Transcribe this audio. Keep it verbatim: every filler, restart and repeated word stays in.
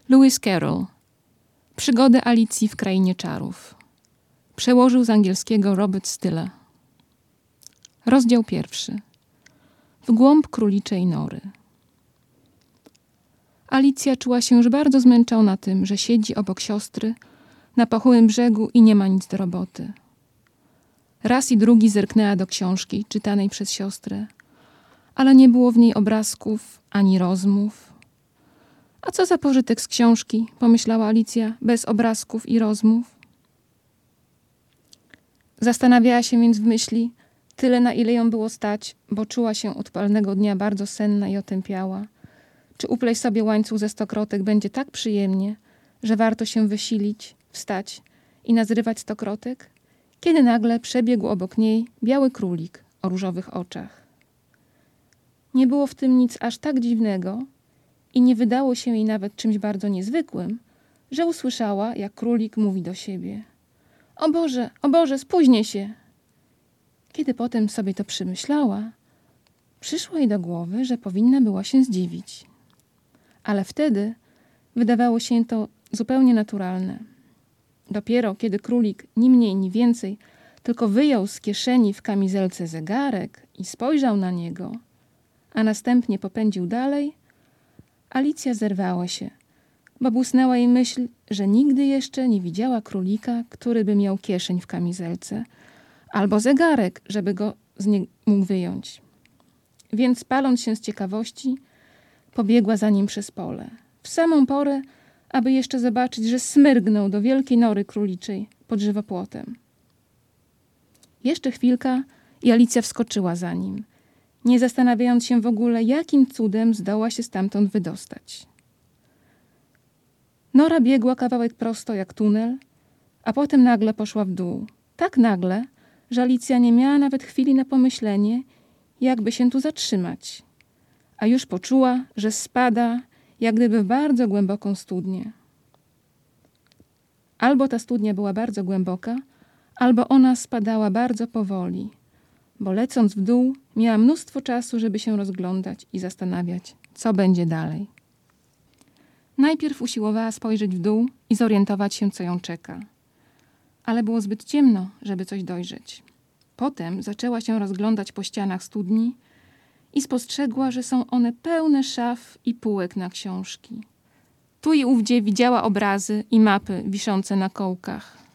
Lewis Carroll. Przygody Alicji w Krainie Czarów. Przełożył z angielskiego Robert Stille. Rozdział pierwszy. W głąb króliczej nory. Alicja czuła się już bardzo zmęczona tym, że siedzi obok siostry na pochyłym brzegu i nie ma nic do roboty. Raz i drugi zerknęła do książki czytanej przez siostrę, ale nie było w niej obrazków ani rozmów. A co za pożytek z książki, pomyślała Alicja, bez obrazków i rozmów. Zastanawiała się więc w myśli, tyle na ile ją było stać, bo czuła się od palnego dnia bardzo senna i otępiała. Czy upleść sobie łańcuch ze stokrotek będzie tak przyjemnie, że warto się wysilić, wstać i nazrywać stokrotek? Kiedy nagle przebiegł obok niej biały królik o różowych oczach. Nie było w tym nic aż tak dziwnego i nie wydało się jej nawet czymś bardzo niezwykłym, że usłyszała, jak królik mówi do siebie: „O Boże, o Boże, spóźnię się!” Kiedy potem sobie to przemyślała, przyszło jej do głowy, że powinna była się zdziwić. Ale wtedy wydawało się to zupełnie naturalne. Dopiero kiedy królik ni mniej, ni więcej tylko wyjął z kieszeni w kamizelce zegarek i spojrzał na niego, a następnie popędził dalej, Alicja zerwała się, bo błysnęła jej myśl, że nigdy jeszcze nie widziała królika, który by miał kieszeń w kamizelce, albo zegarek, żeby go z niej mógł wyjąć. Więc paląc się z ciekawości, pobiegła za nim przez pole. W samą porę, aby jeszcze zobaczyć, że smyrgnął do wielkiej nory króliczej pod żywopłotem. Jeszcze chwilka i Alicja wskoczyła za nim, nie zastanawiając się w ogóle, jakim cudem zdoła się stamtąd wydostać. Nora biegła kawałek prosto jak tunel, a potem nagle poszła w dół. Tak nagle, że Alicja nie miała nawet chwili na pomyślenie, jakby się tu zatrzymać, a już poczuła, że spada jak gdyby w bardzo głęboką studnię. Albo ta studnia była bardzo głęboka, albo ona spadała bardzo powoli, bo lecąc w dół miała mnóstwo czasu, żeby się rozglądać i zastanawiać, co będzie dalej. Najpierw usiłowała spojrzeć w dół i zorientować się, co ją czeka. Ale było zbyt ciemno, żeby coś dojrzeć. Potem zaczęła się rozglądać po ścianach studni i spostrzegła, że są one pełne szaf i półek na książki. Tu i ówdzie widziała obrazy i mapy wiszące na kołkach.